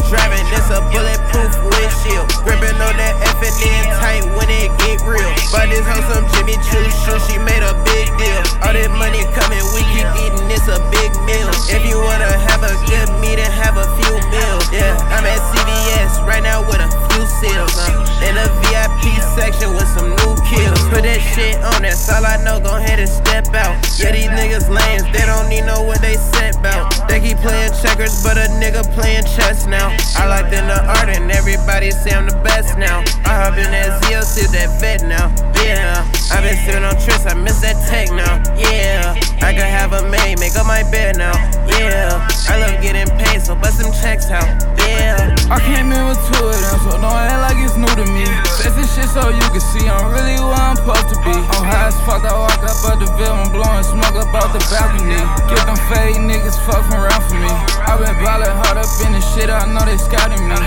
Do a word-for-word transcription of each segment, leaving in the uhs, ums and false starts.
driving, it's a bulletproof windshield. Gripping on that F and N tight when it get real. But this hoe some Jimmy Choo shoe, she made a big deal. All that money coming, we keep eating, it's a big meal. If you wanna have a good meal, then have a few meals. Yeah, I'm at C V S right now with a few seals. Uh, in a V I P section with some new kills. Put that shit on, that's all I know, go ahead and step out. Yeah, these niggas lames, they don't need know what they set bout. They keep playing checkers, but a nigga playing chess now. I locked in the art and everybody say I'm the best now. I hop in that Z L C, that vet now. Yeah, I been sitting on trips, I miss that tech now. Yeah, I could have a maid, make up my bed now. Yeah, I love getting paid, so bust some checks out. Yeah, I came in with two of them, so don't act like it's new to me. Say this shit so you can see I'm really where I'm supposed to be. I'm high as fuck, I walk up out the Ville, I'm blowing smoke up out the balcony. Get them fake niggas fucking around for me. I been ballin' hard up in the shit, I know they scouting me.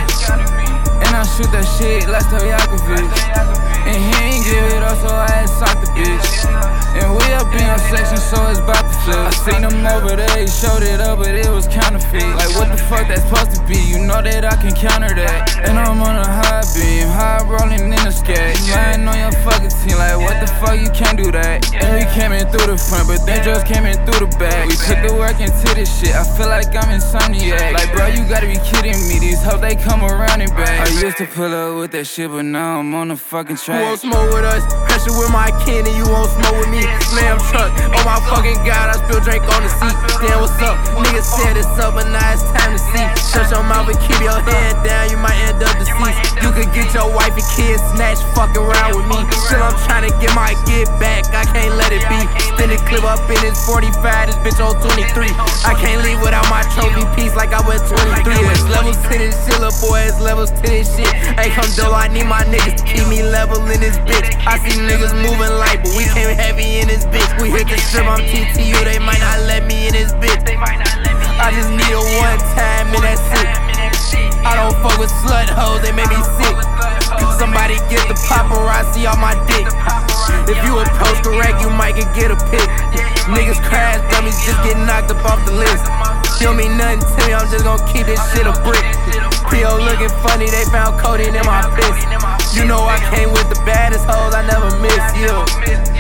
And I shoot that shit like Stojakovic. And he ain't give it up, so I had socked the bitch. And we up in your section, so it's bout to flip. I seen them over there, he showed it up, but it was counterfeit. Like what the fuck that's supposed to be, you know that I can counter that. And I'm on a high beam, high rolling in the skate. Lying on your fucking team, like what the fuck, you can't do that. And we came in through the front, but they just came in through the back. We took the work into this shit, I feel like I'm insomniac. Like bro, you gotta be kidding me, these hoes they come around and back. I used to pull up with that shit, but now I'm on the fucking track. You won't smoke with us, pressure with my kin and you won't smoke with me. Slam truck, oh my fucking god, I spill drink on the seat. Damn, what's up? Niggas said it's up, but now it's time to see. Shut your mouth and keep your head down, you might end up deceased. You could get your wife and kids snatched, fuck around with me. Still I'm trying to get my get back, I can't let it be. Spin the clip up in his forty-five, this bitch on twenty-three. I can't leave without my trophy piece like I was twenty-three. It's levels to this shit, little boy, it's levels to this shit. Hey, come though, I need my niggas to keep me level in this bitch. I see niggas moving light, but we came heavy in this bitch. We hit the strip, I'm T T U, they might not let me in this bitch. I just need a one time and that's it. I don't fuck with slut hoes, they make me sick. Somebody get the paparazzi off my dick. If you approach correct, you might get, get a pic. Niggas crash dummies, just get knocked up off the list. Feel me nothing to me, I'm just gon' keep this shit a brick. P O looking funny, they found codeine in my piss. You know I came with the baddest hoes, I never miss you.